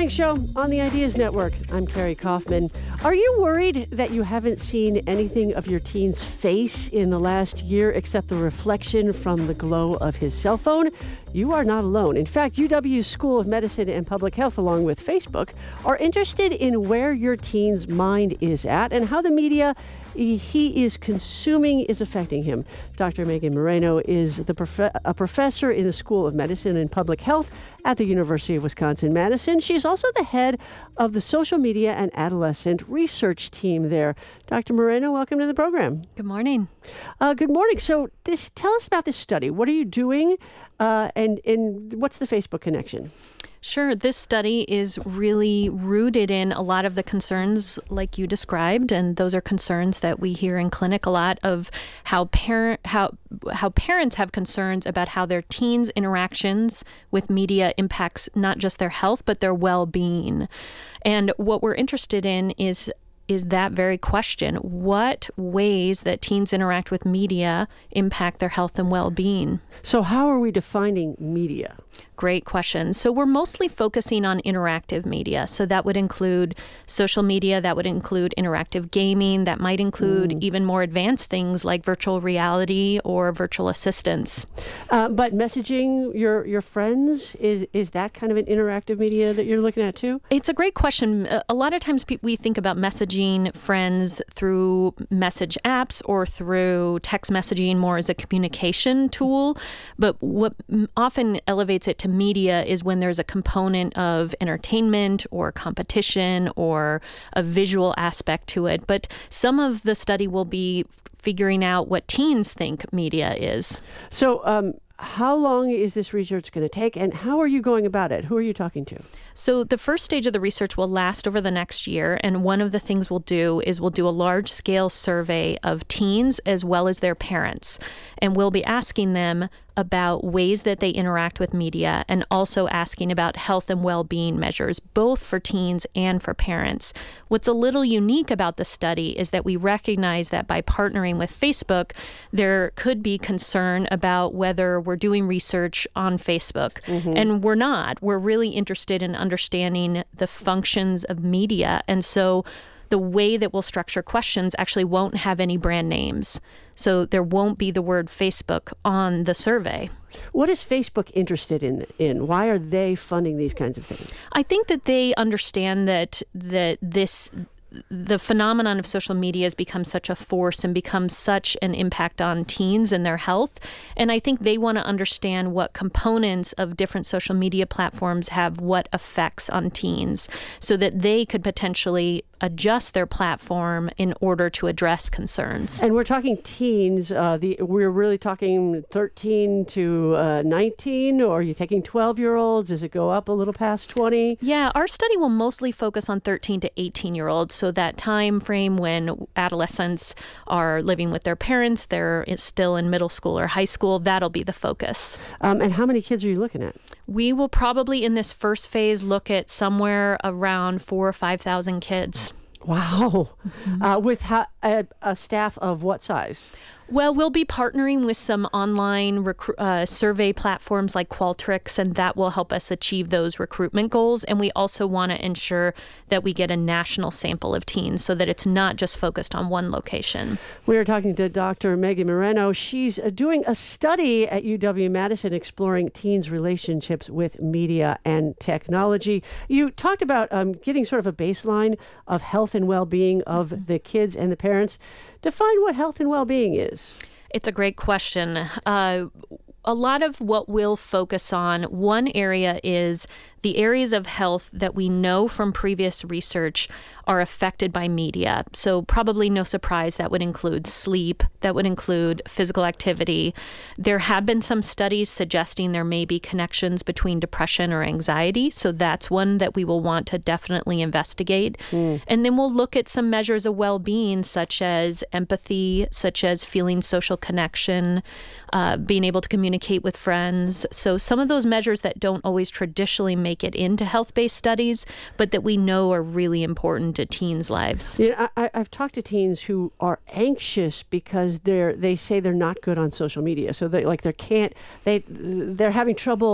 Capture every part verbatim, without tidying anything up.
Morning Show on the Ideas Network. I'm Carrie Kaufman. Are you worried that you haven't seen anything of your teen's face in the last year except the reflection from the glow of his cell phone? You are not alone. In fact, U W's School of Medicine and Public Health, along with Facebook, are interested in where your teen's mind is at and how the media he is consuming is affecting him. Doctor Megan Moreno is the prof- a professor in the School of Medicine and Public Health at the University of Wisconsin-Madison. She's also the head of the social media and adolescent research team there. Doctor Moreno, welcome to the program. Good morning. Uh, good morning. So this, tell us about this study. What are you doing, uh, and, and what's the Facebook connection? Sure. This study is really rooted in a lot of the concerns like you described, and those are concerns that we hear in clinic a lot of how parent how how parents have concerns about how their teens' interactions with media impacts not just their health but their well-being. And what we're interested in is is that very question. What ways that teens interact with media impact their health and well-being? So how are we defining media? Great question. So we're mostly focusing on interactive media. So that would include social media, that would include interactive gaming, that might include mm. even more advanced things like virtual reality or virtual assistants. Uh, but messaging your your friends, is is that kind of an interactive media that you're looking at too? It's a great question. A lot of times pe- we think about messaging friends through message apps or through text messaging more as a communication tool. But what often elevates it to media is when there's a component of entertainment or competition or a visual aspect to it. But some of the study will be figuring out what teens think media is. So um, how long is this research going to take, and how are you going about it? Who are you talking to? So the first stage of the research will last over the next year, and one of the things we'll do is we'll do a large-scale survey of teens as well as their parents, and we'll be asking them about ways that they interact with media and also asking about health and well-being measures, both for teens and for parents. What's a little unique about the study is that we recognize that by partnering with Facebook, there could be concern about whether we're doing research on Facebook. Mm-hmm. And we're not. We're really interested in understanding the functions of media. And so the way that we'll structure questions actually won't have any brand names. So there won't be the word Facebook on the survey. What is Facebook interested in? in? Why are they funding these kinds of things? I think that they understand that that this the phenomenon of social media has become such a force and become such an impact on teens and their health. And I think they want to understand what components of different social media platforms have what effects on teens so that they could potentially adjust their platform in order to address concerns. And we're talking teens. Uh, the we're really talking thirteen to nineteen, or are you taking twelve-year-olds? Does it go up a little past twenty? Yeah, our study will mostly focus on thirteen to eighteen-year-olds. So that time frame when adolescents are living with their parents, they're still in middle school or high school, that'll be the focus. Um, and how many kids are you looking at? We will probably in this first phase look at somewhere around four or five thousand kids. Wow. Mm-hmm. Uh, with ha- a, a staff of what size? Well, we'll be partnering with some online recru- uh, survey platforms like Qualtrics, and that will help us achieve those recruitment goals. And we also want to ensure that we get a national sample of teens so that it's not just focused on one location. We are talking to Doctor Megan Moreno. She's uh, doing a study at U W-Madison exploring teens' relationships with media and technology. You talked about um, getting sort of a baseline of health and well-being of mm-hmm. the kids and the parents. Define what health and well-being is. It's a great question. Uh, a lot of what we'll focus on, one area is the areas of health that we know from previous research are affected by media. So probably no surprise that would include sleep, that would include physical activity. There have been some studies suggesting there may be connections between depression or anxiety. So that's one that we will want to definitely investigate. Mm. And then we'll look at some measures of well-being such as empathy, such as feeling social connection, uh, being able to communicate with friends. So some of those measures that don't always traditionally make it into health-based studies, but that we know are really important to teens' lives. Yeah, I, I've talked to teens who are anxious because they're they say they're not good on social media. So they like they can't they they're having trouble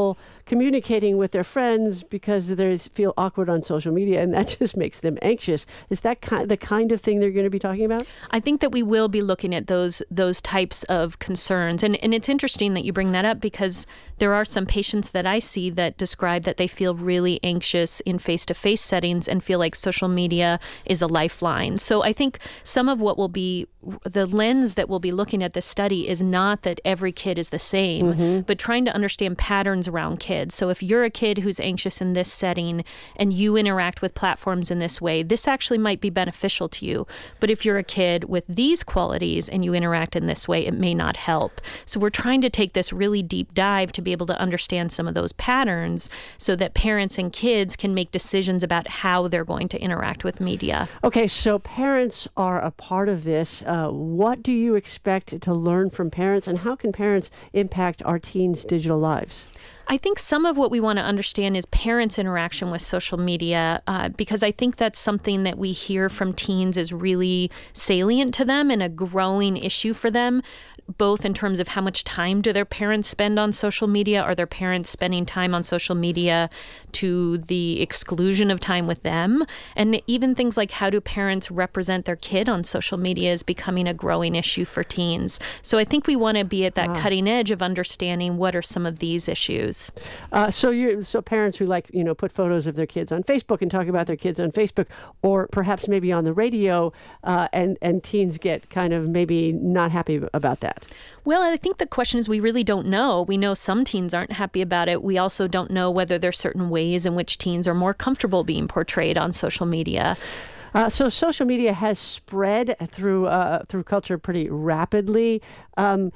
communicating with their friends because they feel awkward on social media, and that just makes them anxious. Is that ki- the kind of thing they're going to be talking about? I think that we will be looking at those those types of concerns. And, and it's interesting that you bring that up, because there are some patients that I see that describe that they feel really anxious in face-to-face settings and feel like social media is a lifeline. So I think some of what will be, the lens that we'll be looking at this study is not that every kid is the same, mm-hmm. but trying to understand patterns around kids. So if you're a kid who's anxious in this setting and you interact with platforms in this way, this actually might be beneficial to you. But if you're a kid with these qualities and you interact in this way, it may not help. So we're trying to take this really deep dive to be able to understand some of those patterns so that parents and kids can make decisions about how they're going to interact with media. Okay, so parents are a part of this. Uh, what do you expect to learn from parents, and how can parents impact our teens' digital lives? I think some of what we want to understand is parents' interaction with social media, uh, because I think that's something that we hear from teens is really salient to them and a growing issue for them, both in terms of how much time do their parents spend on social media? Are their parents spending time on social media to the exclusion of time with them? And even things like, how do parents represent their kid on social media is becoming a growing issue for teens. So I think we want to be at that wow. cutting edge of understanding what are some of these issues. Uh, so you, so parents who like, you know, put photos of their kids on Facebook and talk about their kids on Facebook, or perhaps maybe on the radio, uh, and, and teens get kind of maybe not happy about that. Well, I think the question is we really don't know. We know some teens aren't happy about it. We also don't know whether there's certain ways in which teens are more comfortable being portrayed on social media. Uh, so social media has spread through uh, through culture pretty rapidly. Um,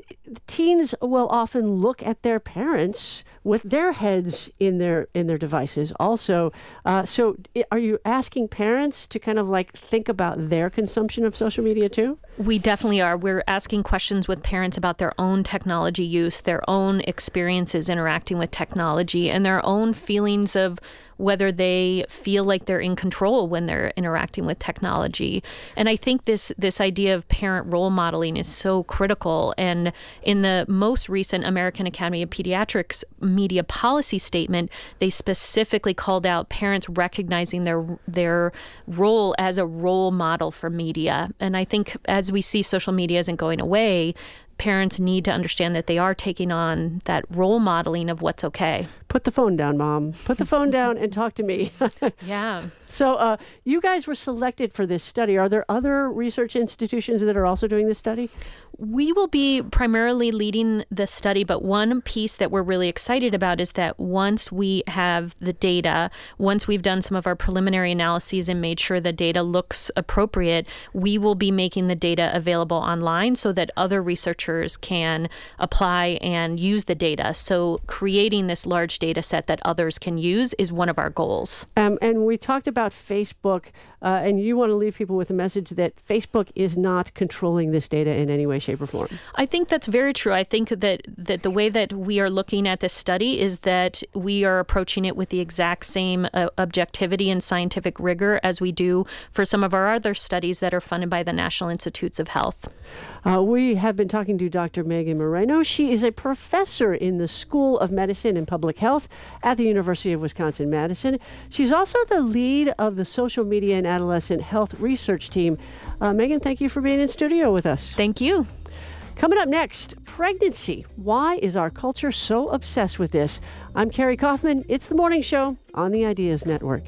teens will often look at their parents with their heads in their in their devices also. Uh, so are you asking parents to kind of like think about their consumption of social media too? We definitely are. We're asking questions with parents about their own technology use, their own experiences interacting with technology, and their own feelings of whether they feel like they're in control when they're interacting with technology. And I think this this idea of parent role modeling is so critical. And in the most recent American Academy of Pediatrics media policy statement, they specifically called out parents recognizing their their role as a role model for media. And I think as we see social media isn't going away, parents need to understand that they are taking on that role modeling of what's okay. Put the phone down, Mom. Put the phone down and talk to me. Yeah. So uh, you guys were selected for this study. Are there other research institutions that are also doing this study? We will be primarily leading the study, but one piece that we're really excited about is that once we have the data, once we've done some of our preliminary analyses and made sure the data looks appropriate, we will be making the data available online so that other researchers can apply and use the data. So creating this large data set that others can use is one of our goals. Um, and we talked about Facebook, uh, and you want to leave people with a message that Facebook is not controlling this data in any way, shape, or form. I think that's very true. I think that, that the way that we are looking at this study is that we are approaching it with the exact same uh, objectivity and scientific rigor as we do for some of our other studies that are funded by the National Institutes of Health. Uh, we have been talking to Doctor Megan Moreno. She is a professor in the School of Medicine and Public Health at the University of Wisconsin-Madison. She's also the lead of the Social Media and Adolescent Health Research Team. Uh, Megan, thank you for being in studio with us. Thank you. Coming up next, pregnancy. Why is our culture so obsessed with this? I'm Carrie Kaufman. It's The Morning Show on the Ideas Network.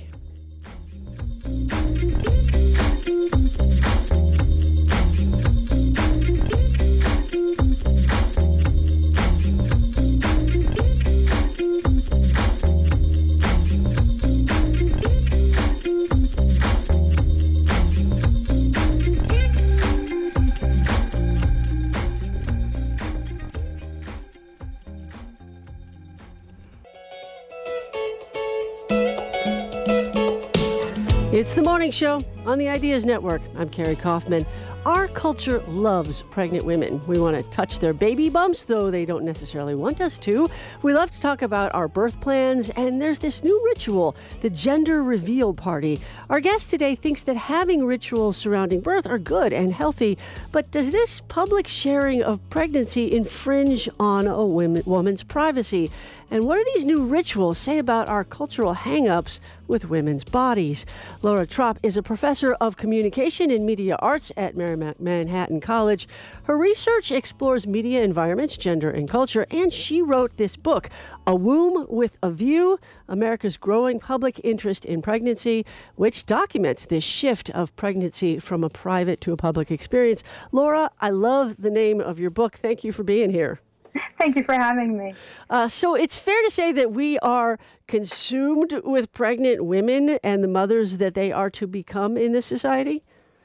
It's The Morning Show on the Ideas Network. I'm Carrie Kaufman. Our culture loves pregnant women. We want to touch their baby bumps, though they don't necessarily want us to. We love to talk about our birth plans, and there's this new ritual, the gender reveal party. Our guest today thinks that having rituals surrounding birth are good and healthy, but does this public sharing of pregnancy infringe on a women, woman's privacy? And what do these new rituals say about our cultural hang-ups with women's bodies? Laura Tropp is a professor of communication and media arts at Marymount Manhattan College. Her research explores media environments, gender, and culture, and she wrote this book, A Womb with a View, America's Growing Public Interest in Pregnancy, which documents this shift of pregnancy from a private to a public experience. Laura, I love the name of your book. Thank you for being here. Thank you for having me. Uh, so it's fair to say that we are consumed with pregnant women and the mothers that they are to become in this society?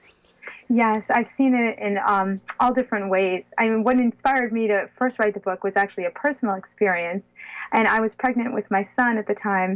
Yes, I've seen it in um, all different ways. I mean, what inspired me to first write the book was actually a personal experience. And I was pregnant with my son at the time.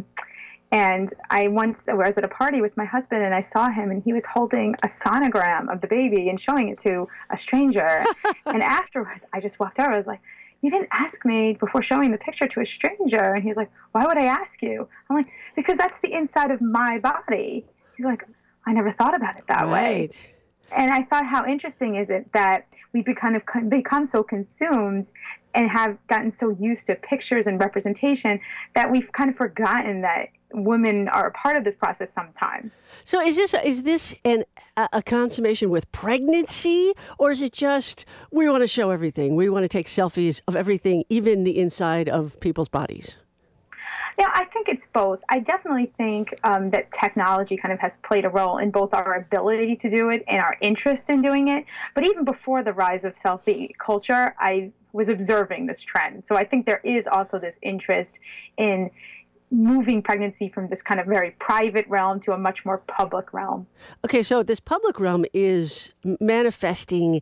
And I once I was at a party with my husband, and I saw him, and he was holding a sonogram of the baby and showing it to a stranger. And afterwards, I just walked over. I was like, you didn't ask me before showing the picture to a stranger. And he's like, why would I ask you? I'm like, because that's the inside of my body. He's like, I never thought about it that right. way. And I thought, how interesting is it that we be kind of become so consumed and have gotten so used to pictures and representation that we've kind of forgotten that women are a part of this process sometimes. So is this is this an, a consummation with pregnancy, or is it just we want to show everything? We want to take selfies of everything, even the inside of people's bodies? Yeah, I think it's both. I definitely think um, that technology kind of has played a role in both our ability to do it and our interest in doing it. But even before the rise of selfie culture, I was observing this trend. So I think there is also this interest in moving pregnancy from this kind of very private realm to a much more public realm. Okay, so this public realm is manifesting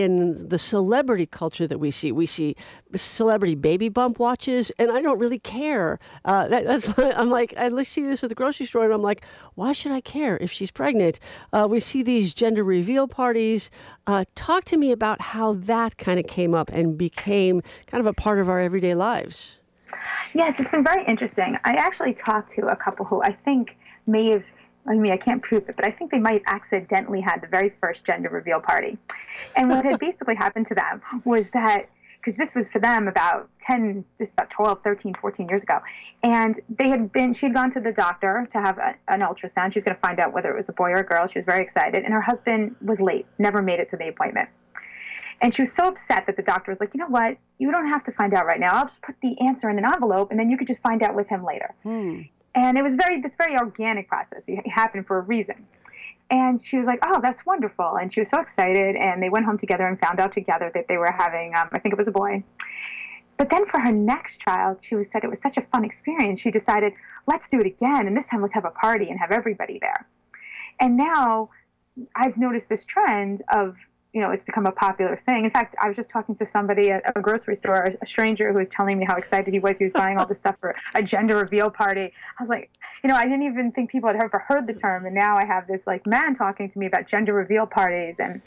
in the celebrity culture that we see. We see celebrity baby bump watches, and I don't really care. Uh, that, that's I'm like, I see this at the grocery store, and I'm like, why should I care if she's pregnant? Uh, we see these gender reveal parties. Uh, talk to me about how that kind of came up and became kind of a part of our everyday lives. Yes, it's been very interesting. I actually talked to a couple who I think may have, I mean, I can't prove it, but I think they might have accidentally had the very first gender reveal party. And what had basically happened to them was that, because this was for them about ten, just about twelve, thirteen, fourteen years ago. And they had been, she had gone to the doctor to have a, an ultrasound. She was going to find out whether it was a boy or a girl. She was very excited. And her husband was late, never made it to the appointment. And she was so upset that the doctor was like, you know what, you don't have to find out right now. I'll just put the answer in an envelope, and then you could just find out with him later. Hmm. And it was very this very organic process. It happened for a reason. And she was like, oh, that's wonderful. And she was so excited. And they went home together and found out together that they were having, um, I think it was a boy. But then for her next child, she was, said it was such a fun experience. She decided, let's do it again. And this time let's have a party and have everybody there. And now I've noticed this trend of, you know, it's become a popular thing. In fact, I was just talking to somebody at a grocery store, a stranger who was telling me how excited he was. He was buying all this stuff for a gender reveal party. I was like, you know, I didn't even think people had ever heard the term. And now I have this like man talking to me about gender reveal parties. And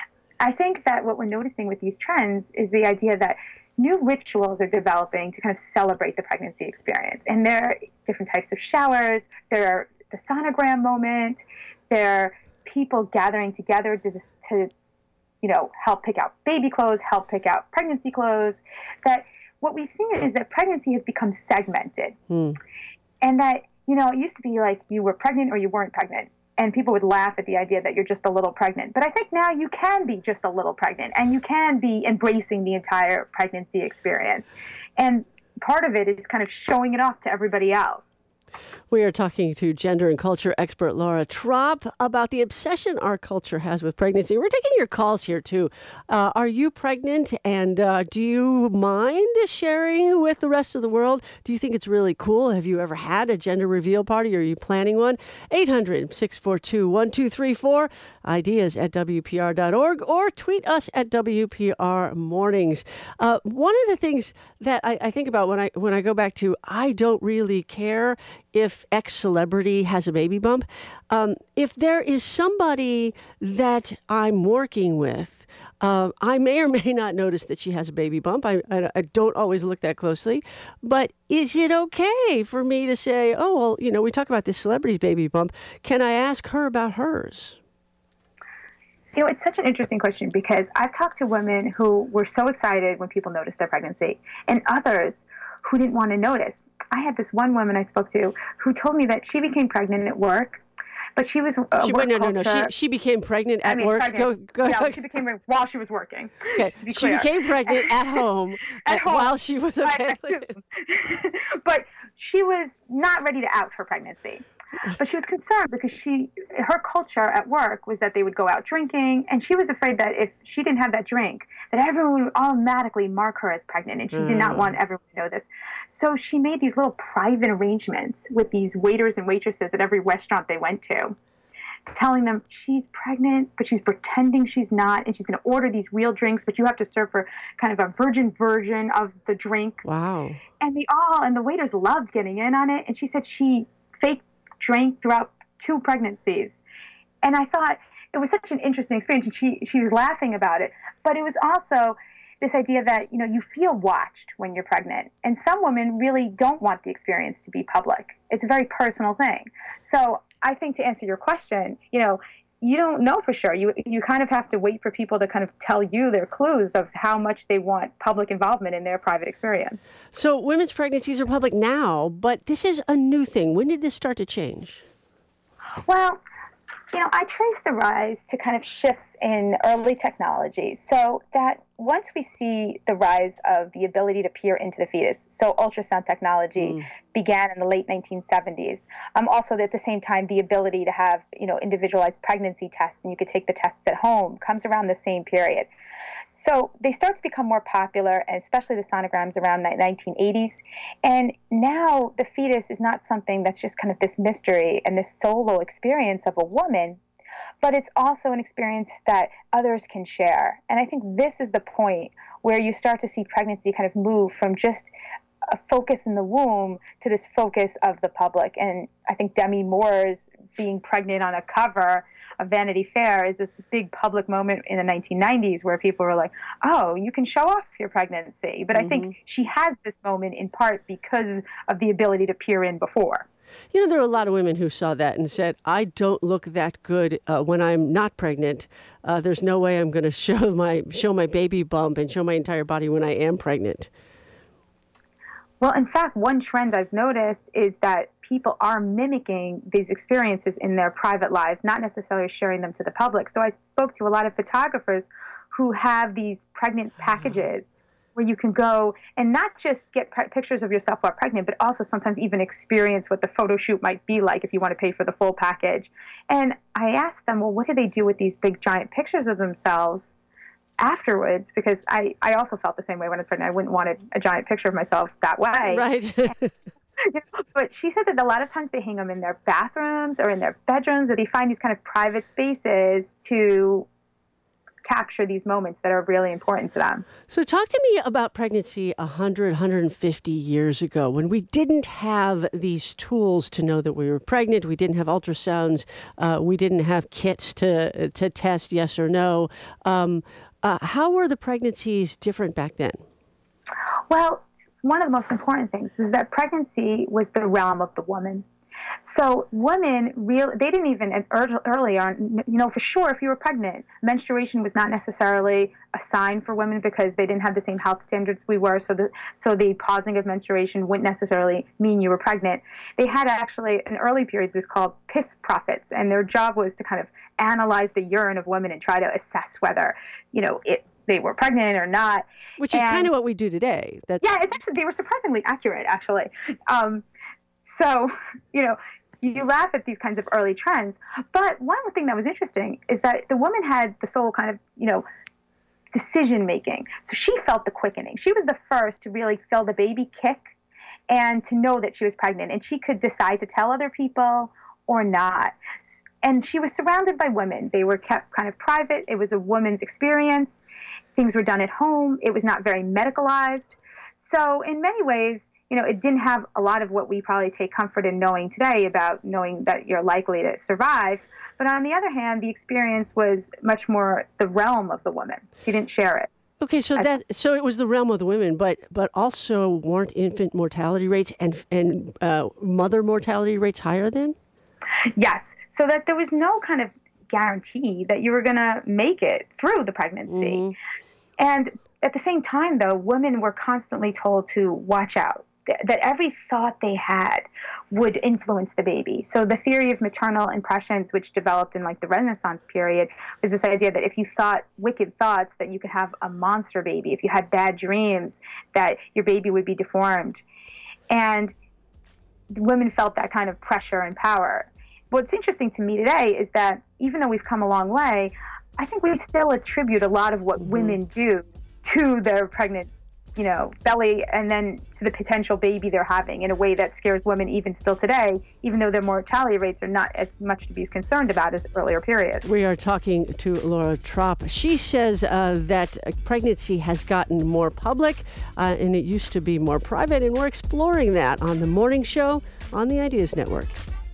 I think that what we're noticing with these trends is the idea that new rituals are developing to kind of celebrate the pregnancy experience. And there are different types of showers. There are the sonogram moment. There are people gathering together to, to you know, help pick out baby clothes, help pick out pregnancy clothes, that what we've seen is that pregnancy has become segmented. Hmm. And that, you know, it used to be like you were pregnant or you weren't pregnant. And people would laugh at the idea that you're just a little pregnant. But I think now you can be just a little pregnant, and you can be embracing the entire pregnancy experience. And part of it is kind of showing it off to everybody else. We are talking to gender and culture expert Laura Tropp about the obsession our culture has with pregnancy. We're taking your calls here, too. Uh, are you pregnant, and uh, do you mind sharing with the rest of the world? Do you think it's really cool? Have you ever had a gender reveal party? Are you planning one? eight hundred, six four two, one two three four, ideas at W P R dot org, or tweet us at W P R Mornings. Uh, one of the things that I, I think about when I when I go back to I don't really care if if X celebrity has a baby bump, um, if there is somebody that I'm working with, uh, I may or may not notice that she has a baby bump. I, I, I don't always look that closely. But is it okay for me to say, oh, well, you know, we talk about this celebrity's baby bump. Can I ask her about hers? You know, it's such an interesting question because I've talked to women who were so excited when people noticed their pregnancy and others who didn't want to notice. I had this one woman I spoke to who told me that she became pregnant at work, but she was a she, work wait, no, no, culture. no. She, she became pregnant at I mean, work. Pregnant. Go, go, yeah, go. she became pregnant while she was working. Okay. Just to be She clear. became pregnant at home, At uh, home. while she was okay. But she was not ready to out her pregnancy. But she was concerned because she, her culture at work was that they would go out drinking, and she was afraid that if she didn't have that drink, that everyone would automatically mark her as pregnant, and she mm. did not want everyone to know this. So she made these little private arrangements with these waiters and waitresses at every restaurant they went to, telling them she's pregnant, but she's pretending she's not, and she's going to order these real drinks, but you have to serve her kind of a virgin version of the drink. Wow. And they all, and the waiters loved getting in on it, and she said she faked drank throughout two pregnancies. And I thought it was such an interesting experience. And she, she was laughing about it. But it was also this idea that, you know, you feel watched when you're pregnant. And some women really don't want the experience to be public. It's a very personal thing. So I think to answer your question, you know, you don't know for sure. You you kind of have to wait for people to kind of tell you their clues of how much they want public involvement in their private experience. So women's pregnancies are public now, but this is a new thing. When did this start to change? Well, you know, I trace the rise to kind of shifts in early technology. So that once we see the rise of the ability to peer into the fetus, so ultrasound technology mm. began in the late nineteen seventies. Um, also, at the same time, the ability to have, you know, individualized pregnancy tests, and you could take the tests at home, comes around the same period. So they start to become more popular, and especially the sonograms around the nineteen eighties. And now the fetus is not something that's just kind of this mystery and this solo experience of a woman, but it's also an experience that others can share. And I think this is the point where you start to see pregnancy kind of move from just a focus in the womb to this focus of the public. And I think Demi Moore's being pregnant on a cover of Vanity Fair is this big public moment in the nineteen nineties where people were like, oh, you can show off your pregnancy. But mm-hmm. I think she has this moment in part because of the ability to peer in before. You know, there are a lot of women who saw that and said, I don't look that good uh, when I'm not pregnant. Uh, there's no way I'm going to show my show my baby bump and show my entire body when I am pregnant. Well, in fact, one trend I've noticed is that people are mimicking these experiences in their private lives, not necessarily sharing them to the public. So I spoke to a lot of photographers who have these pregnant packages where you can go and not just get pre- pictures of yourself while pregnant, but also sometimes even experience what the photo shoot might be like if you want to pay for the full package. And I asked them, well, what do they do with these big giant pictures of themselves afterwards? Because I, I also felt the same way when I was pregnant. I wouldn't want a, a giant picture of myself that way. Right. You know, but she said that a lot of times they hang them in their bathrooms or in their bedrooms, or they find these kind of private spaces to capture these moments that are really important to them. So talk to me about pregnancy one hundred, one hundred fifty years ago, when we didn't have these tools to know that we were pregnant. We didn't have ultrasounds. Uh, we didn't have kits to to test yes or no. Um, uh, how were the pregnancies different back then? Well, one of the most important things was that pregnancy was the realm of the woman. So women, real, they didn't even, early on, you know, for sure, if you were pregnant, menstruation was not necessarily a sign for women because they didn't have the same health standards we were. So the, so the pausing of menstruation wouldn't necessarily mean you were pregnant. They had actually, in early periods, this called piss prophets, and their job was to kind of analyze the urine of women and try to assess whether, you know, it, they were pregnant or not. Which is and, kind of what we do today. That's... Yeah, it's actually, they were surprisingly accurate, actually. Um, So, you know, you laugh at these kinds of early trends. But one thing that was interesting is that the woman had the sole kind of, you know, decision making. So she felt the quickening. She was the first to really feel the baby kick and to know that she was pregnant. And she could decide to tell other people or not. And she was surrounded by women. They were kept kind of private. It was a woman's experience. Things were done at home. It was not very medicalized. So in many ways, you you know, it didn't have a lot of what we probably take comfort in knowing today about knowing that you're likely to survive. But on the other hand, the experience was much more the realm of the woman. She didn't share it. Okay, so that so it was the realm of the women, but but also weren't infant mortality rates and and uh, mother mortality rates higher then? Yes, so that there was no kind of guarantee that you were going to make it through the pregnancy. Mm-hmm. And at the same time, though, women were constantly told to watch out, that every thought they had would influence the baby. So the theory of maternal impressions, which developed in like the Renaissance period, was this idea that if you thought wicked thoughts, that you could have a monster baby. If you had bad dreams, that your baby would be deformed. And women felt that kind of pressure and power. What's interesting to me today is that even though we've come a long way, I think we still attribute a lot of what mm-hmm. women do to their pregnant, you know, belly and then to the potential baby they're having in a way that scares women even still today, even though their mortality rates are not as much to be concerned about as earlier periods. We are talking to Laura Tropp. She says uh, that pregnancy has gotten more public uh, and it used to be more private, and we're exploring that on the morning show on the Ideas Network.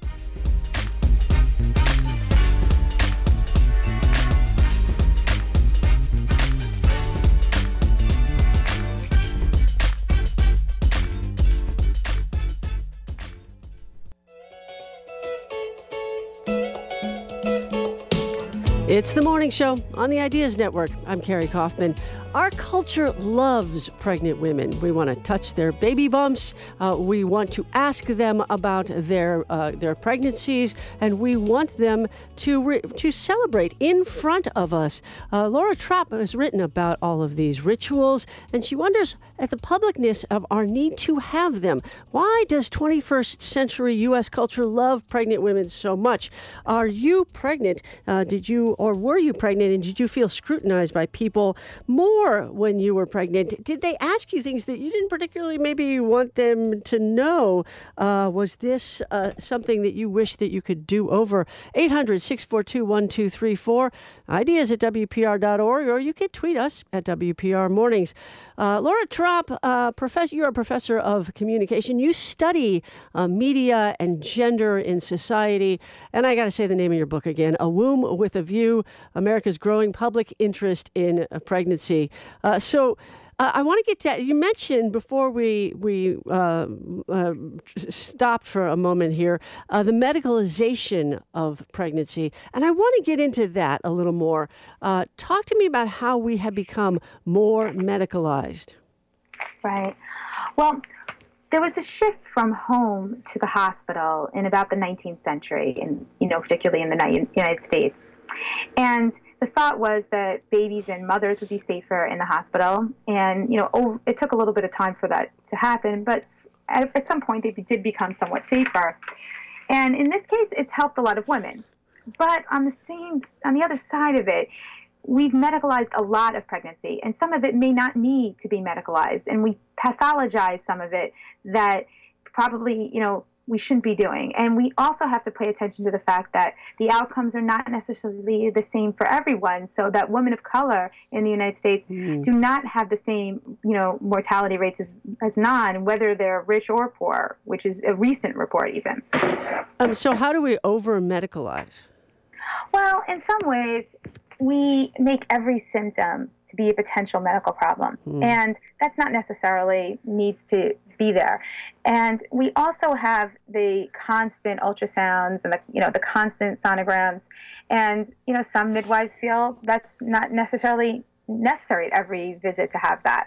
It's the morning show on the Ideas Network. I'm Carrie Kaufman. Our culture loves pregnant women. We want to touch their baby bumps. Uh, we want to ask them about their uh, their pregnancies, and we want them to re- to celebrate in front of us. Uh, Laura Tropp has written about all of these rituals, and she wonders at the publicness of our need to have them. Why does twenty-first century U S culture love pregnant women so much? Are you pregnant? Uh, did you or were you pregnant, and did you feel scrutinized by people more when you were pregnant? Did they ask you things that you didn't particularly maybe want them to know? Uh, was this uh, something that you wish that you could do over? eight hundred, six four two, one two three four, ideas at W P R dot org, or you can tweet us at W P R Mornings. Uh, Laura Tropp, uh, professor, you're a professor of communication. You study uh, media and gender in society. And I got to say the name of your book again, A Womb with a View, America's Growing Public Interest in uh, Pregnancy. Uh, so uh, I want to get to, you mentioned before we, we uh, uh, stopped for a moment here, uh, the medicalization of pregnancy. And I want to get into that a little more. Uh, talk to me about how we have become more medicalized. Right. Well, there was a shift from home to the hospital in about the nineteenth century, in, you know, particularly in the United States. And the thought was that babies and mothers would be safer in the hospital. And, you know, over, it took a little bit of time for that to happen, but at, at some point they did become somewhat safer. And in this case, it's helped a lot of women. But on the same, on the other side of it, we've medicalized a lot of pregnancy, and some of it may not need to be medicalized, and we pathologize some of it that probably, you know, we shouldn't be doing. And we also have to pay attention to the fact that the outcomes are not necessarily the same for everyone, so that women of color in the United States mm. do not have the same, you know, mortality rates as, as non, whether they're rich or poor, which is a recent report even. Um, so how do we over-medicalize? Well, in some ways, we make every symptom to be a potential medical problem. Mm. And that's not necessarily needs to be there. And we also have the constant ultrasounds and the, you know, the constant sonograms. And, you know, some midwives feel that's not necessarily necessary at every visit to have that.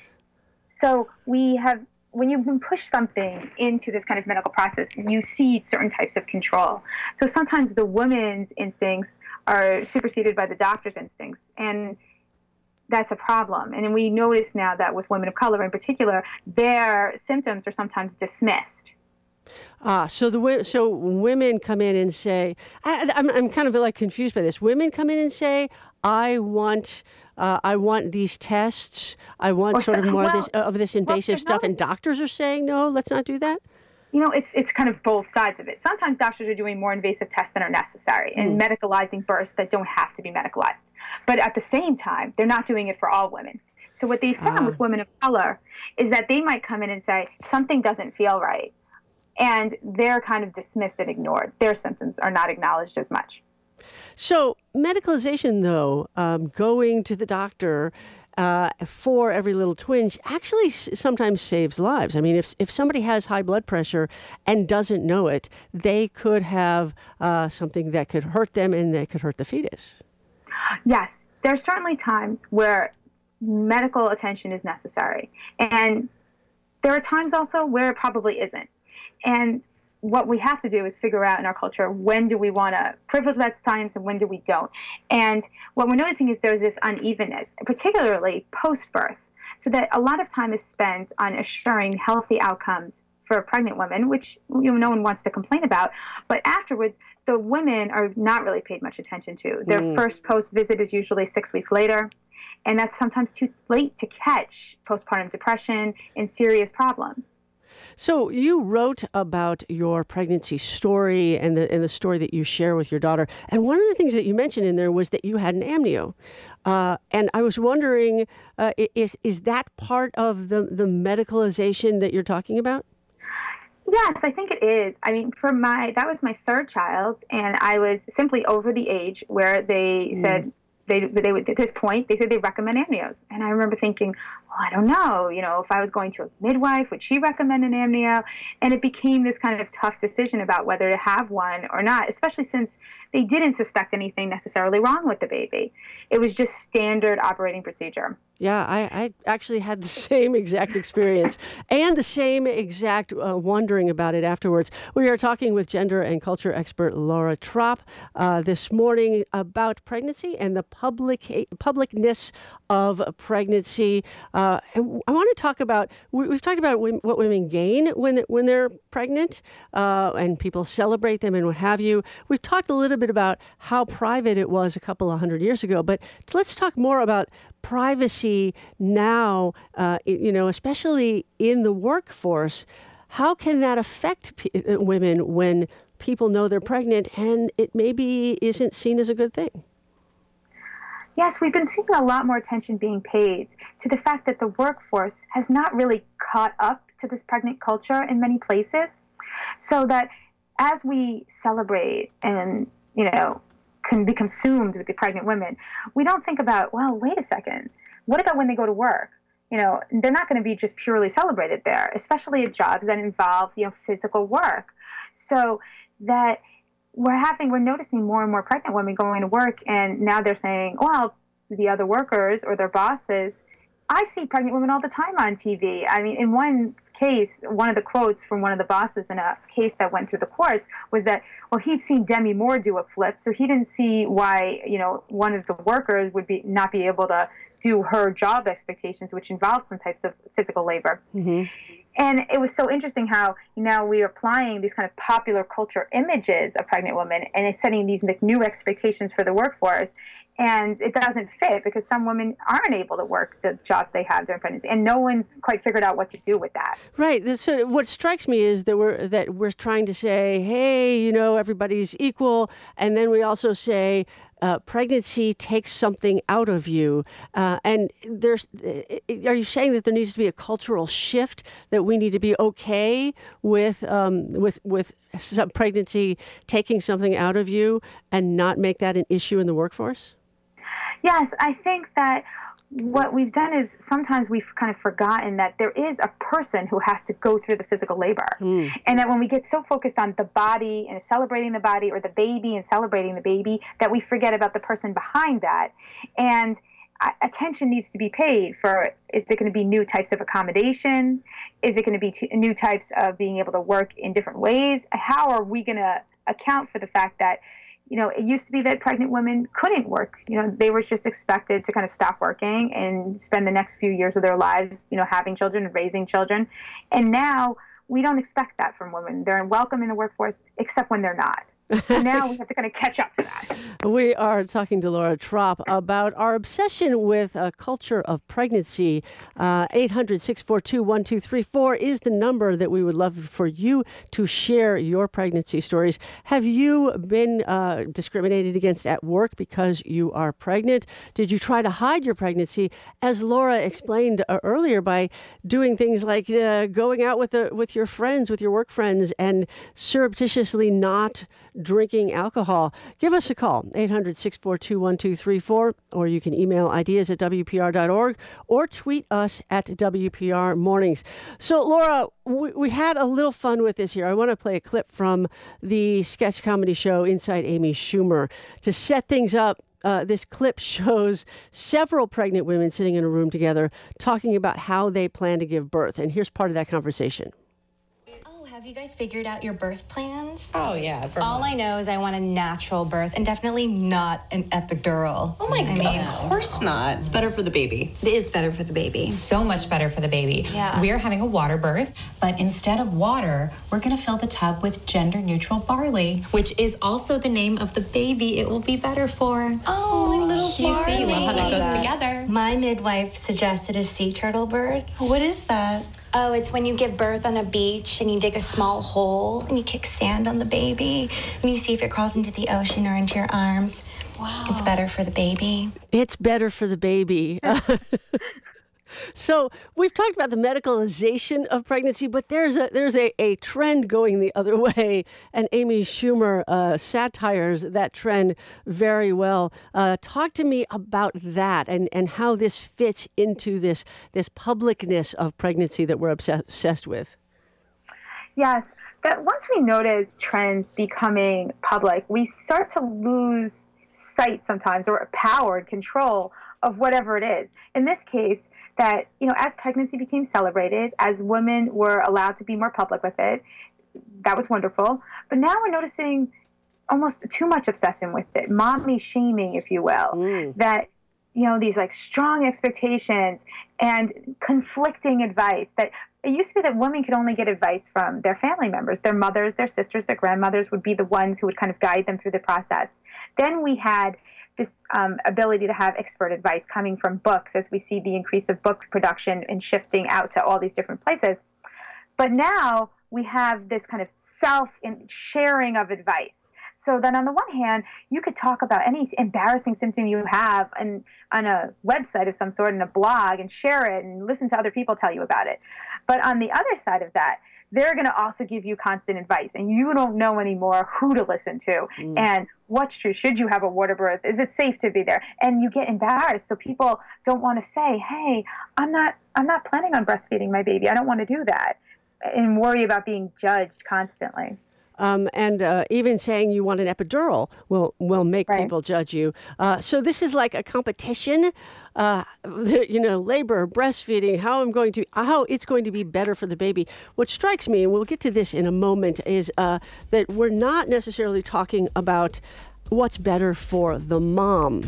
So we have, when you push something into this kind of medical process, you see certain types of control. So sometimes the woman's instincts are superseded by the doctor's instincts, and that's a problem. And we notice now that with women of color in particular, their symptoms are sometimes dismissed. Ah, so the so women come in and say, I, I'm I'm kind of like confused by this. Women come in and say, I want. Uh, I want these tests. I want or sort so, of more well, of this, uh, of this invasive well, stuff. And doctors are saying, no, let's not do that. You know, it's it's kind of both sides of it. Sometimes doctors are doing more invasive tests than are necessary and mm. medicalizing births that don't have to be medicalized. But at the same time, they're not doing it for all women. So what they found Ah. with women of color is that they might come in and say, something doesn't feel right. And they're kind of dismissed and ignored. Their symptoms are not acknowledged as much. So medicalization, though, um, going to the doctor uh, for every little twinge actually s- sometimes saves lives. I mean, if if somebody has high blood pressure and doesn't know it, they could have uh, something that could hurt them and that could hurt the fetus. Yes, there are certainly times where medical attention is necessary. And there are times also where it probably isn't. And what we have to do is figure out in our culture, when do we want to privilege that times and when do we don't? And what we're noticing is there's this unevenness, particularly post-birth, so that a lot of time is spent on assuring healthy outcomes for pregnant women, which you know, no one wants to complain about. But afterwards, the women are not really paid much attention to. Their Mm. first post-visit is usually six weeks later. And that's sometimes too late to catch postpartum depression and serious problems. So you wrote about your pregnancy story and the and the story that you share with your daughter. And one of the things that you mentioned in there was that you had an amnio. Uh, and I was wondering, uh, i- is is that part of the, the medicalization that you're talking about? Yes, I think it is. I mean, for my, that was my third child, and I was simply over the age where they said, they, they would, at this point, they said they recommend amnios. And I remember thinking, well, I don't know, you know, if I was going to a midwife, would she recommend an amnio? And it became this kind of tough decision about whether to have one or not, especially since they didn't suspect anything necessarily wrong with the baby. It was just standard operating procedure. Yeah, I, I actually had the same exact experience and the same exact uh, wondering about it afterwards. We are talking with gender and culture expert Laura Tropp uh, this morning about pregnancy and the public publicness of pregnancy. Uh, and I want to talk about, we, we've talked about wom- what women gain when when they're pregnant uh, and people celebrate them and what have you. We've talked a little bit about how private it was a couple of hundred years ago, but let's talk more about privacy now, uh, you know, especially in the workforce. How can that affect p- women when people know they're pregnant and it maybe isn't seen as a good thing? Yes, we've been seeing a lot more attention being paid to the fact that the workforce has not really caught up to this pregnant culture in many places. So that as we celebrate and, you know, can be consumed with the pregnant women, we don't think about, well, wait a second, what about when they go to work? You know, they're not going to be just purely celebrated there, especially at jobs that involve, you know, physical work. So that we're having, we're noticing more and more pregnant women going to work, and now they're saying, well, the other workers or their bosses, I see pregnant women all the time on T V. I mean, in one case, one of the quotes from one of the bosses in a case that went through the courts was that, well, he'd seen Demi Moore do a flip, so he didn't see why, you know, one of the workers would be not be able to do her job expectations, which involved some types of physical labor. Mm-hmm. And it was so interesting how now we're applying these kind of popular culture images of pregnant women and it's setting these like, new expectations for the workforce. And it doesn't fit because some women aren't able to work the jobs they have during pregnancy. And no one's quite figured out what to do with that. Right. So what strikes me is that we're that we're trying to say, hey, you know, everybody's equal. And then we also say, Uh, pregnancy takes something out of you. Uh, and there's, are you saying that there needs to be a cultural shift, that we need to be okay with um, with with some pregnancy taking something out of you and not make that an issue in the workforce? Yes, I think that what we've done is sometimes we've kind of forgotten that there is a person who has to go through the physical labor. Mm. And that when we get so focused on the body and celebrating the body or the baby and celebrating the baby, that we forget about the person behind that. And uh, attention needs to be paid for, is there going to be new types of accommodation? Is it going to be t- new types of being able to work in different ways? How are we going to account for the fact that, you know, it used to be that pregnant women couldn't work. You know, they were just expected to kind of stop working and spend the next few years of their lives, you know, having children and raising children. And now we don't expect that from women. They're welcome in the workforce, except when they're not. So now we have to kind of catch up to that. We are talking to Laura Trop about our obsession with a culture of pregnancy. Uh, eight hundred, six four two, one two three four is the number that we would love for you to share your pregnancy stories. Have you been uh, discriminated against at work because you are pregnant? Did you try to hide your pregnancy, as Laura explained uh, earlier, by doing things like uh, going out with, the, with your friends, with your work friends, and surreptitiously not drinking alcohol? Give us a call, eight hundred, six four two, one two three four, or you can email ideas at W P R dot org or tweet us at W P R Mornings. So, Laura, we, we had a little fun with this here. I want to play a clip from the sketch comedy show Inside Amy Schumer to set things up. Uh, this clip shows several pregnant women sitting in a room together talking about how they plan to give birth. And here's part of that conversation. Have you guys figured out your birth plans? Oh, yeah. For All months. I know is I want a natural birth and definitely not an epidural. Oh, my I God. mean, Of course not. It's better for the baby. it is better for the baby. So much better for the baby. Yeah. We're having a water birth, but instead of water, we're going to fill the tub with gender-neutral barley, which is also the name of the baby it will be better for. Oh, little You barley. see, love how that goes together. My midwife suggested a sea turtle birth. What is that? Oh, it's when you give birth on a beach and you dig a small hole and you kick sand on the baby and you see if it crawls into the ocean or into your arms. Wow. It's better for the baby. It's better for the baby. So we've talked about the medicalization of pregnancy, but there's a there's a, a trend going the other way, and Amy Schumer uh, satires that trend very well. Uh, talk to me about that and, and how this fits into this this publicness of pregnancy that we're obsessed with. Yes, that once we notice trends becoming public, we start to lose sight sometimes, or power and control of whatever it is. In this case, that, you know, as pregnancy became celebrated, as women were allowed to be more public with it, that was wonderful. But now we're noticing almost too much obsession with it, mommy shaming, if you will, mm. that, you know, these like strong expectations and conflicting advice. That it used to be that women could only get advice from their family members, their mothers, their sisters, their grandmothers would be the ones who would kind of guide them through the process. Then we had this um, ability to have expert advice coming from books, as we see the increase of book production and shifting out to all these different places. But now we have this kind of self-sharing of advice. So then on the one hand, you could talk about any embarrassing symptom you have and on a website of some sort, in a blog, and share it and listen to other people tell you about it. But on the other side of that, they're going to also give you constant advice, and you don't know anymore who to listen to mm. and what's true. Should you have a water birth? Is it safe to be there? And you get embarrassed. So people don't want to say, hey, I'm not, I'm not planning on breastfeeding my baby. I don't want to do that, and worry about being judged constantly. Um, and uh, even saying you want an epidural will will make right. people judge you. Uh, so this is like a competition, uh, you know, labor, breastfeeding, how I'm going to, how it's going to be better for the baby. What strikes me, and we'll get to this in a moment, is uh, that we're not necessarily talking about what's better for the mom.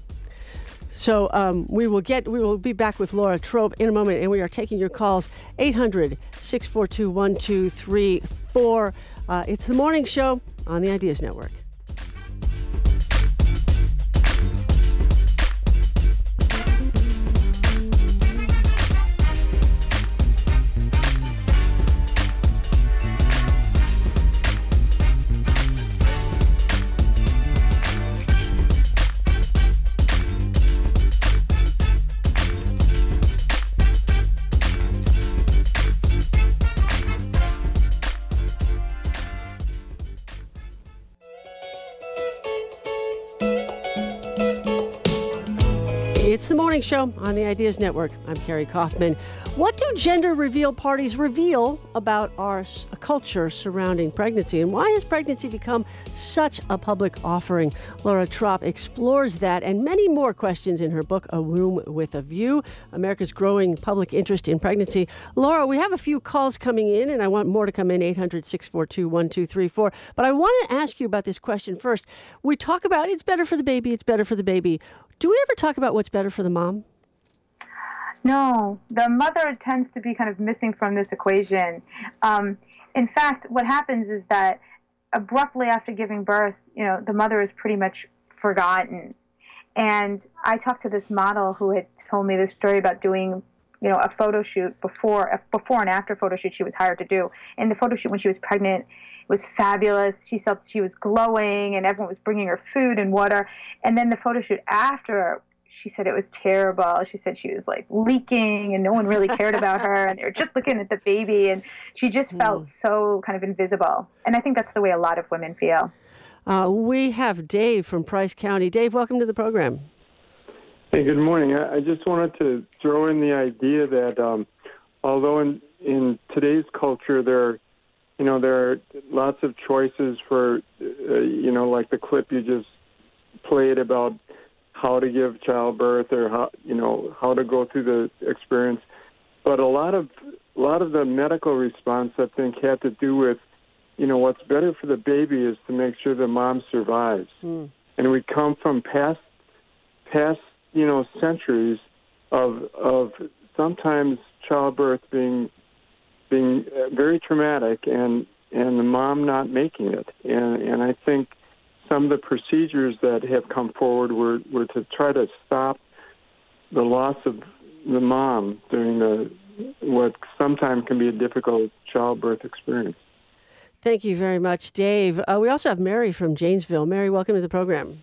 So um, we will get, we will be back with Laura Trop in a moment, and we are taking your calls, eight hundred, six four two, one two three four. Uh, it's the morning show on the Ideas Network. It's the morning show on the Ideas Network. I'm Carrie Kaufman. What do gender reveal parties reveal about our culture surrounding pregnancy? And why has pregnancy become such a public offering? Laura Trop explores that and many more questions in her book, A Room with a View, America's Growing Public Interest in Pregnancy. Laura, we have a few calls coming in, and I want more to come in, eight hundred, six four two, one two three four. But I want to ask you about this question first. We talk about it's better for the baby, it's better for the baby. Do we ever talk about what's better for the mom? No, the mother tends to be kind of missing from this equation. Um, in fact, what happens is that abruptly after giving birth, you know, the mother is pretty much forgotten. And I talked to this model who had told me this story about doing, you know, a photo shoot before, a before and after photo shoot she was hired to do. And the photo shoot when she was pregnant was fabulous. She felt she was glowing and everyone was bringing her food and water. And then the photo shoot after, she said it was terrible. She said she was like leaking and no one really cared about her and they were just looking at the baby and she just felt mm. so kind of invisible. And I think that's the way a lot of women feel. Uh, we have Dave from Price County. Dave, welcome to the program. Hey, good morning. I, I just wanted to throw in the idea that um, although in, in today's culture there are, you know, there are lots of choices for, uh, you know, like the clip you just played about how to give childbirth or how, you know, how to go through the experience. But a lot of, a lot of the medical response, I think, had to do with, you know, what's better for the baby is to make sure the mom survives. Mm. And we come from past, past, you know, centuries of of sometimes childbirth being being very traumatic and, and the mom not making it. And and I think some of the procedures that have come forward were, were to try to stop the loss of the mom during the what sometimes can be a difficult childbirth experience. Thank you very much, Dave. Uh, we also have Mary from Janesville. Mary, welcome to the program.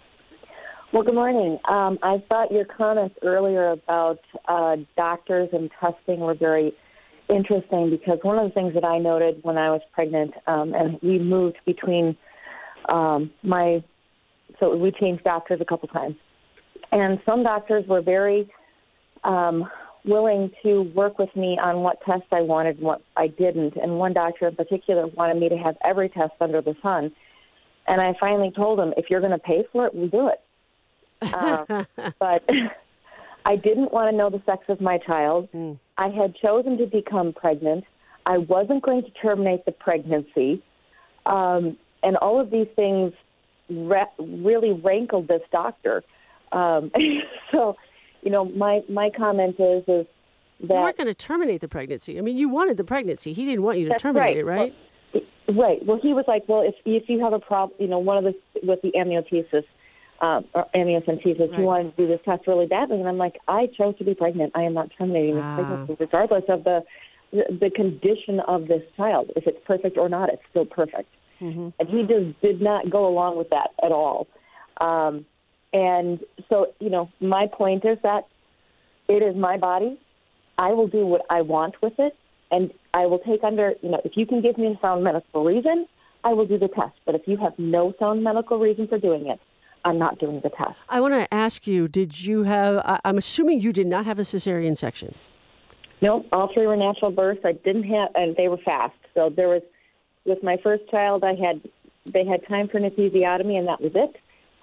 Well, good morning. Um, I thought your comments earlier about uh, doctors and testing were very interesting because one of the things that I noted when I was pregnant, um, and we moved between um, my, so we changed doctors a couple times, and some doctors were very um, willing to work with me on what tests I wanted and what I didn't, and one doctor in particular wanted me to have every test under the sun, and I finally told him, if you're going to pay for it, we'll do it. uh, but I didn't want to know the sex of my child. Mm. I had chosen to become pregnant. I wasn't going to terminate the pregnancy. Um, and all of these things re- really rankled this doctor. Um, so, you know, my, my comment is, is that... You weren't going to terminate the pregnancy. I mean, you wanted the pregnancy. He didn't want you to terminate right. it, right? Well, right. Well, he was like, well, if, if you have a problem, you know, one of the, with the amniotesis, Um, or amniocentesis, right. You wanted to do this test really badly, and I'm like, I chose to be pregnant. I am not terminating ah. this pregnancy, regardless of the the condition of this child. If it's perfect or not, it's still perfect. Mm-hmm. And he just did not go along with that at all. Um, and so, you know, my point is that it is my body. I will do what I want with it, and I will take under, you know, if you can give me a sound medical reason, I will do the test. But if you have no sound medical reason for doing it, I'm not doing the test. I want to ask you, did you have, I, I'm assuming you did not have a cesarean section. Nope, all three were natural births. I didn't have, and they were fast. So there was, with my first child, I had, they had time for an episiotomy, and that was it.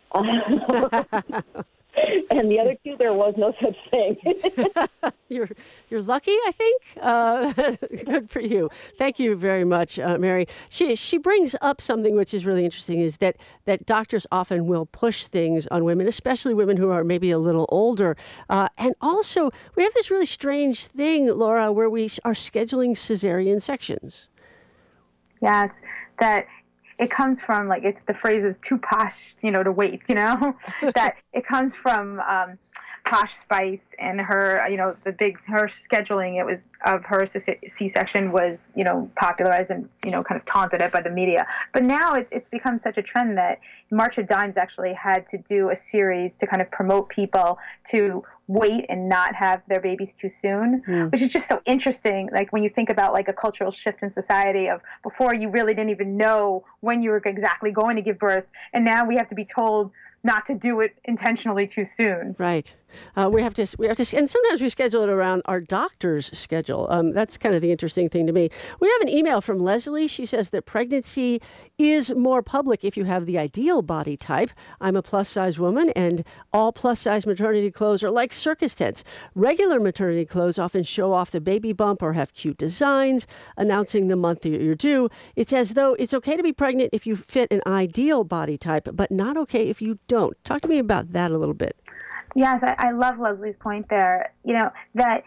Uh, and the other two, there was no such thing. you're you're lucky, I think. Uh, good for you. Thank you very much, uh, Mary. She she brings up something which is really interesting, is that that doctors often will push things on women, especially women who are maybe a little older. Uh, and also, we have this really strange thing, Laura, where we are scheduling cesarean sections. Yes, that... It comes from, like, it's, the phrase is too posh, you know, to wait, you know, that it comes from um, Posh Spice and her, you know, the big, her scheduling, it was, of her C-section was, you know, popularized and, you know, kind of taunted at by the media. But now it, it's become such a trend that March of Dimes actually had to do a series to kind of promote people to wait and not have their babies too soon, mm. which is just so interesting. Like when you think about like a cultural shift in society of before you really didn't even know when you were exactly going to give birth. And now we have to be told not to do it intentionally too soon. Right. Uh, we have to, we have to, and sometimes we schedule it around our doctor's schedule. Um, that's kind of the interesting thing to me. We have an email from Leslie. She says that pregnancy is more public if you have the ideal body type. I'm a plus size woman, and all plus size maternity clothes are like circus tents. Regular maternity clothes often show off the baby bump or have cute designs announcing the month that you're due. It's as though it's okay to be pregnant if you fit an ideal body type, but not okay if you don't. Talk to me about that a little bit. Yes, I, I love Leslie's point there, you know, that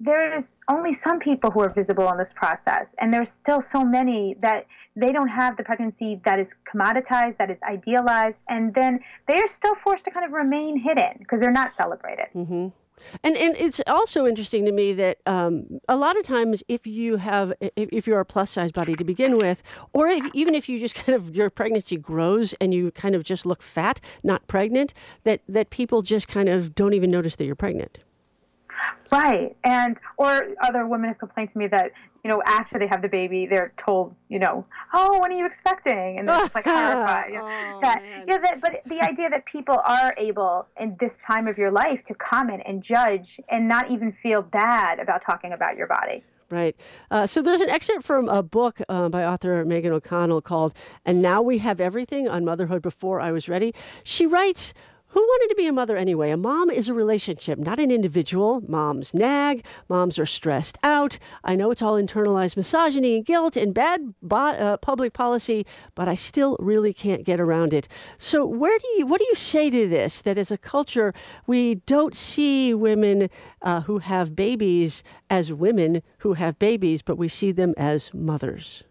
there's only some people who are visible in this process, and there's still so many that they don't have the pregnancy that is commoditized, that is idealized, and then they are still forced to kind of remain hidden because they're not celebrated. Mm-hmm. And and it's also interesting to me that um, a lot of times, if you have, if, if you're a plus size body to begin with, or if, even if you just kind of your pregnancy grows and you kind of just look fat, not pregnant, that that people just kind of don't even notice that you're pregnant. Right. And, or other women have complained to me that, you know, after they have the baby, they're told, you know, oh, when are you expecting? And they're just like horrified. You know, oh, that, man. yeah, that, but the idea that people are able in this time of your life to comment and judge and not even feel bad about talking about your body. Right. Uh, so there's an excerpt from a book uh, by author Megan O'Connell called And Now We Have Everything on Motherhood Before I Was Ready. She writes, who wanted to be a mother anyway? A mom is a relationship, not an individual. Moms nag. Moms are stressed out. I know it's all internalized misogyny and guilt and bad bo- uh, public policy, but I still really can't get around it. So where do you, what do you say to this, that as a culture, we don't see women uh, who have babies as women who have babies, but we see them as mothers?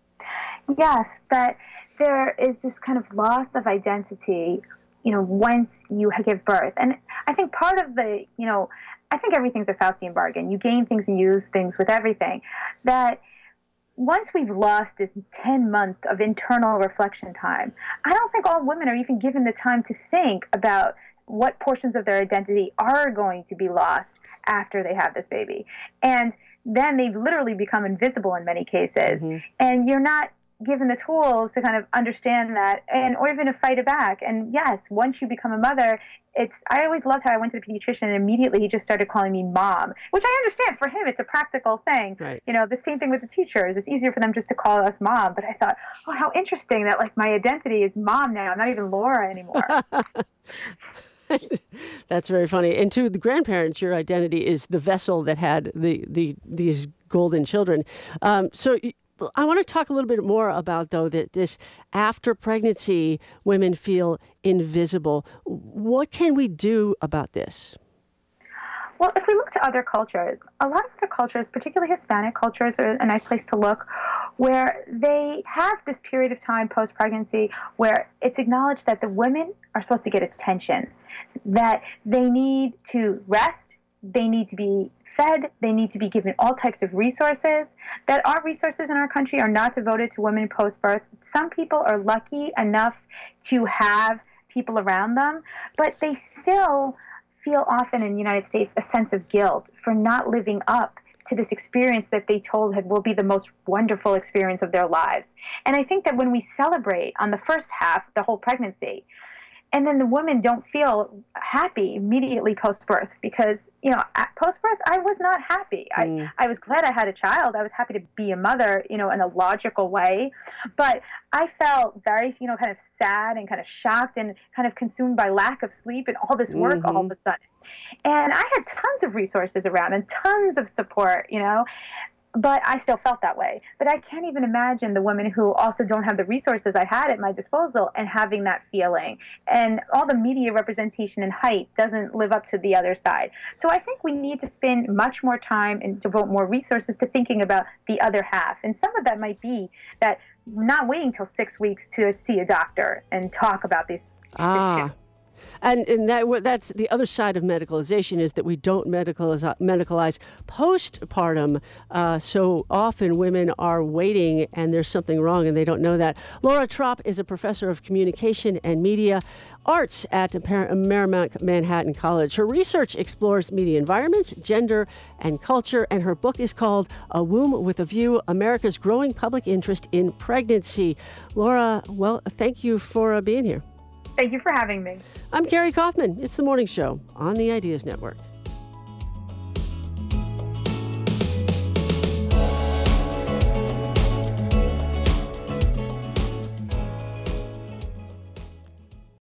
Yes, that there is this kind of loss of identity, you know, once you give birth. And I think part of the, you know, I think everything's a Faustian bargain. You gain things and use things with everything. That once we've lost this ten month of internal reflection time, I don't think all women are even given the time to think about what portions of their identity are going to be lost after they have this baby. And then they literally become invisible in many cases. Mm-hmm. And you're not given the tools to kind of understand that, and or even to fight it back. And yes, once you become a mother, it's, I always loved how I went to the pediatrician and immediately he just started calling me mom, which I understand for him, it's a practical thing. Right. You know, the same thing with the teachers. It's easier for them just to call us mom. But I thought, oh, how interesting that like my identity is mom now. I'm not even Laura anymore. That's very funny. And to the grandparents, your identity is the vessel that had the, the these golden children. Um, so I want to talk a little bit more about, though, that this after pregnancy, women feel invisible. What can we do about this? Well, if we look to other cultures, a lot of other cultures, particularly Hispanic cultures, are a nice place to look, where they have this period of time post-pregnancy where it's acknowledged that the women are supposed to get attention, that they need to rest, they need to be fed, they need to be given all types of resources, that our resources in our country are not devoted to women post-birth. Some people are lucky enough to have people around them, but they still feel often in the United States a sense of guilt for not living up to this experience that they told had will be the most wonderful experience of their lives. And I think that when we celebrate on the first half, the whole pregnancy, and then the women don't feel happy immediately post-birth because, you know, at post-birth, I was not happy. Mm. I, I was glad I had a child. I was happy to be a mother, you know, in a logical way. But I felt very, you know, kind of sad and kind of shocked and kind of consumed by lack of sleep and all this work mm-hmm. all of a sudden. And I had tons of resources around and tons of support, you know. But I still felt that way. But I can't even imagine the women who also don't have the resources I had at my disposal and having that feeling. And all the media representation and hype doesn't live up to the other side. So I think we need to spend much more time and devote more resources to thinking about the other half. And some of that might be that not waiting till six weeks to see a doctor and talk about these ah. issues. And and that that's the other side of medicalization is that we don't medicalize, medicalize postpartum. Uh, so often women are waiting and there's something wrong and they don't know that. Laura Tropp is a professor of communication and media arts at Marymount Manhattan College. Her research explores media environments, gender, and culture, and her book is called A Womb with a View, America's Growing Public Interest in Pregnancy. Laura, well, thank you for uh, being here. Thank you for having me. I'm Carrie Kaufman. It's The Morning Show on the Ideas Network.